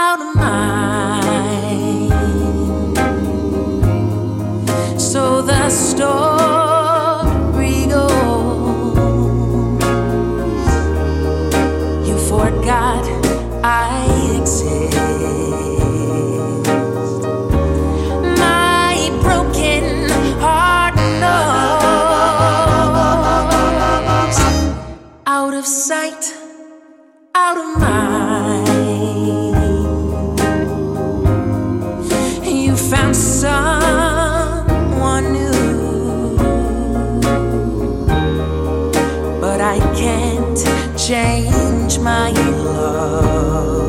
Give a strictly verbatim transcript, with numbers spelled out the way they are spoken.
out of mind. So the story goes, you forgot I exist. My broken heart knows, out of sight, out of mind. You found someone new, but I can't change my love.